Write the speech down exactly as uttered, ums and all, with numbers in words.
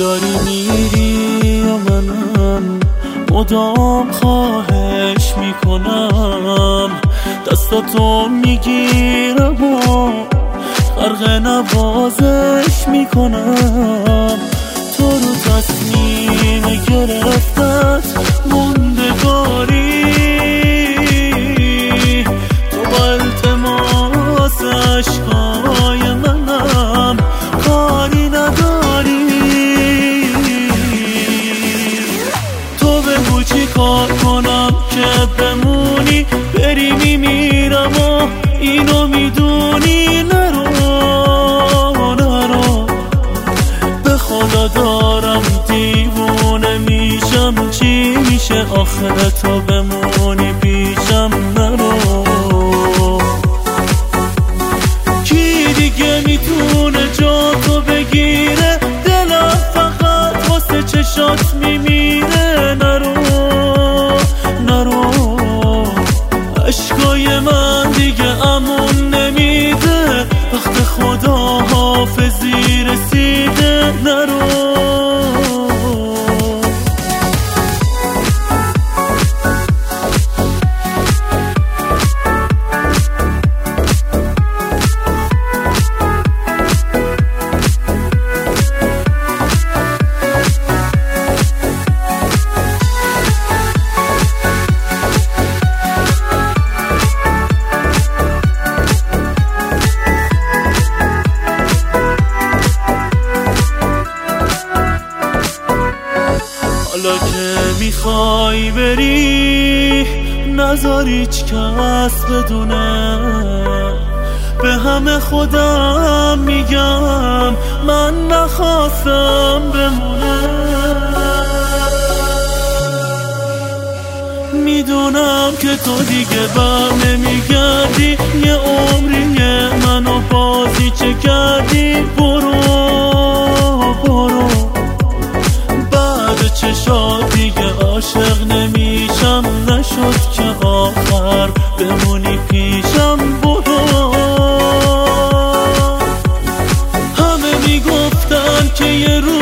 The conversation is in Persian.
داری میری و منم مدام خواهش میکنم، دستاتو میگیرم و غرق نوازش میکنم. تو رو تصمیم گرفتت موندگاری، تو با التماس عشقای منم کاری نداری. تو بگو چی کار کنم که بمونی، بری میمیرم و اینو میدونی. نرو نرو، به خدا دارم دیوونه میشم. چی میشه آخر تو بمونی پیشم؟ نرو. کی دیگه میتونه جا تو بگیره؟ دلم فقط واسه چشات میمیره. نرو نرو، عشقای من دیگه امون نمیده، وقت خدا حافظی رسیده. نرو. حالا که میخوای بری نذار هیچ کس بدونه، به همه خودم میگم من نخواستم بمونه. میدونم که تو دیگه بر نمیگردی، یه عمریه منو بازی چه کردی. برو برو، بعد چشات دیگه عاشق نمیشم. نشد که آخر بمونی پیشم. برو. همه میگفتن که یه روز